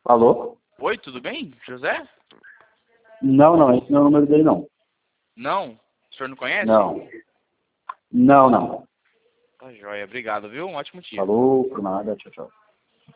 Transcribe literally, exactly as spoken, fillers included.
Alô? Oi, tudo bem? José? Não, não, esse não é o número dele, não. Não? O senhor não conhece? Não. Não, não. Tá joia, obrigado, viu? Um ótimo dia. Falou, por nada, tchau, tchau.